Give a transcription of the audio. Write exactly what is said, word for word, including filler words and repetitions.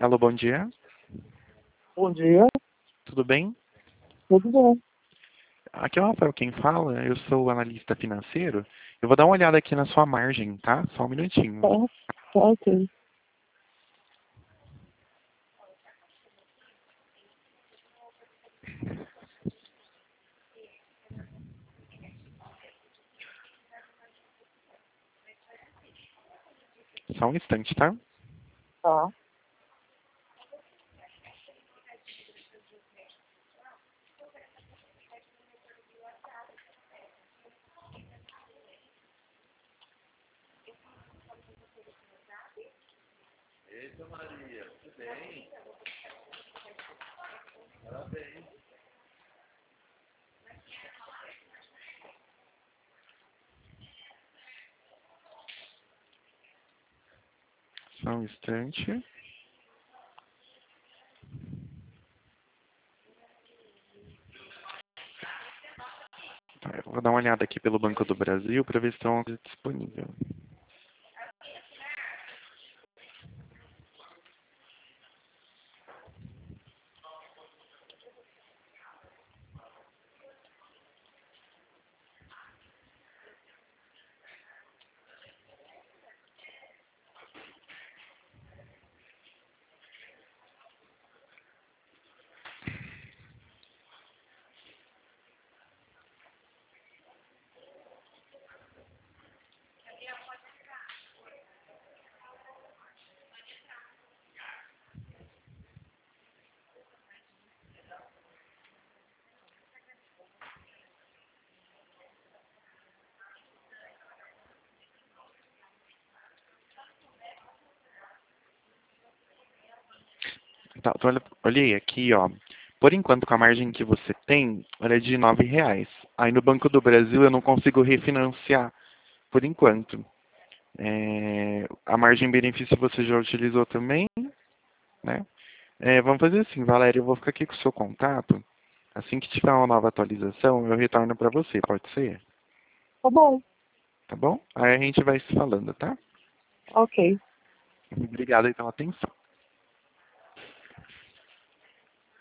Alô, bom dia. Bom dia, Tudo bem? tudo bem? Aqui é o Rafael quem fala, eu sou analista financeiro. Eu vou dar uma olhada aqui na sua margem, tá? Só um minutinho. Tá, tá ok. Só um instante, tá? Tá. Só um instante. Tá, eu vou dar uma olhada aqui pelo Banco do Brasil para ver se tem algo disponível. Tá, então, olha- olhei aqui, ó. Por enquanto, com a margem que você tem, ela é de nove reais. Aí no Banco do Brasil eu não consigo refinanciar, por enquanto. É, a margem benefício você já utilizou também, né? É, vamos fazer assim, Valéria, eu vou ficar aqui com o seu contato. Assim que tiver uma nova atualização, eu retorno para você, pode ser? Tá bom, Tá bom? Aí a gente vai se falando, tá? ok. Obrigado aí pela atenção.